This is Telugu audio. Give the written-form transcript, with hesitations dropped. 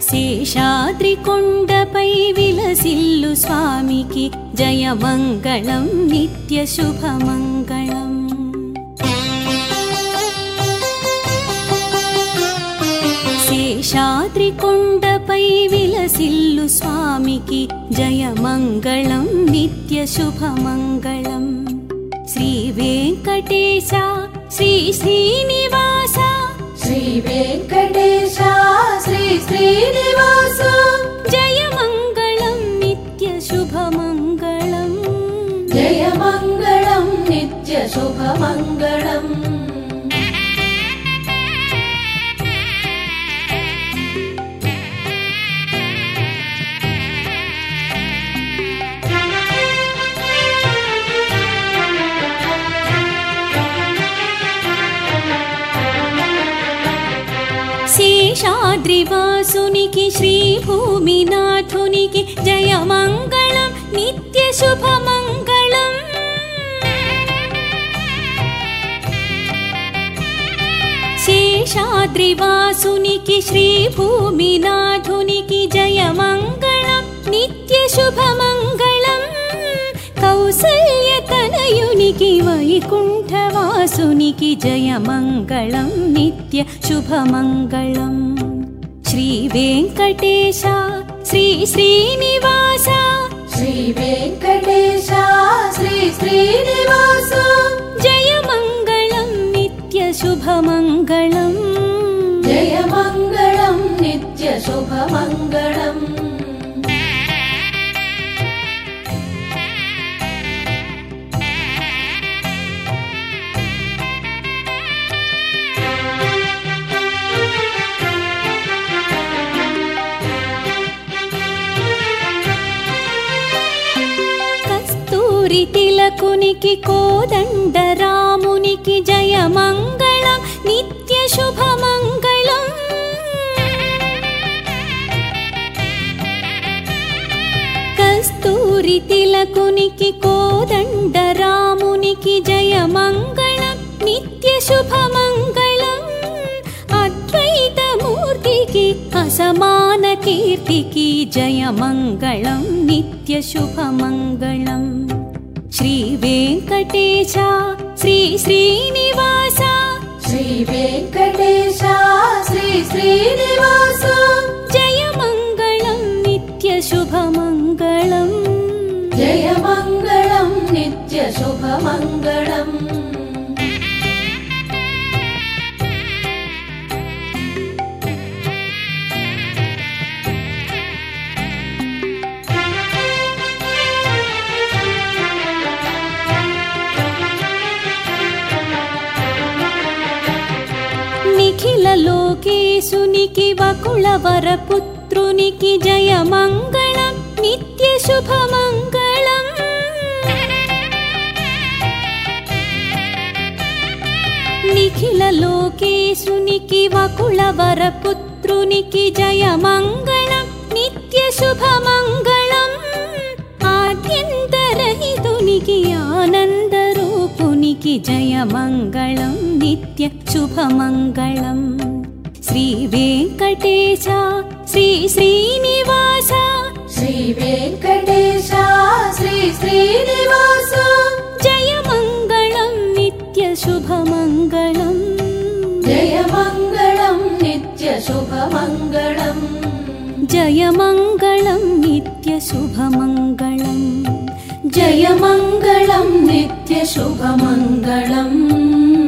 శేషాద్రి కొండపై విలసిల్లు స్వామికి జయమంగళం నిత్య శుభమంగళం. శేషాద్రి కొండపై విలసిల్లు స్వామికి జయమంగళం నిత్య శుభమంగళం. శ్రీ వెంకటేశ శ్రీ శ్రీనివాస శ్రీ వెంకటేశ శ్రీ శ్రీనివాస జయమంగళం నిత్య శుభమంగళం. జయమంగళం నిత్య శుభమంగళం. శేషాద్రివాసునికి శ్రీభూమినాథునికి జయమంగళం నిత్య శుభమంగళం. శేషాద్రివాసునికి శ్రీభూమినాథునికి జయమంగళం నిత్య శుభమంగళం. కౌసల్యతనయునికి వైకుంఠవాసునికి జయమంగళం నిత్య శుభమంగళం. శ్రీ వెంకటేశ శ్రీ శ్రీనివాస శ్రీ వెంకటేశ శ్రీ శ్రీనివాస జయమంగళం నిత్య శుభమంగళం. జయమంగళం నిత్య శుభమంగళం. తిలకునికి కోదండరామునికి జయమంగళం నిత్య శుభమంగళం. కస్తూరి తిలకునికి కోదండరామునికి జయమంగళం నిత్య శుభమంగళం. అద్వైతమూర్తికి అసమాన కీర్తికి జయమంగళం నిత్య శుభమంగళం. శ్రీ వెంకటేశ శ్రీ శ్రీనివాస శ్రీ వెంకటేశ శ్రీ శ్రీనివాస జయమంగళం నిత్య శుభమంగళం. జయమంగళం నిత్య శుభమంగళం. నిఖిల లోకేశునికి వకుళవరపుత్రునికి జయమంగళం నిత్య శుభమంగళం. నిఖిల లోకేశునికి వకుళవరపుత్రునికి జయమంగళం నిత్య శుభమంగళం. ఆద్యంతరహితునికి ఆనందరూపునికి జయమంగళం నిత్య శుభమంగళం. శ్రీ వెంకటేశ శ్రీ శ్రీనివాస శ్రీ వెంకటేశ శ్రీ శ్రీనివాస జయమంగళం నిత్య శుభమంగళం. జయమంగళం నిత్య శుభమంగళం. జయమంగళం నిత్య శుభమంగళం. జయమంగళం నిత్య శుభమంగళం.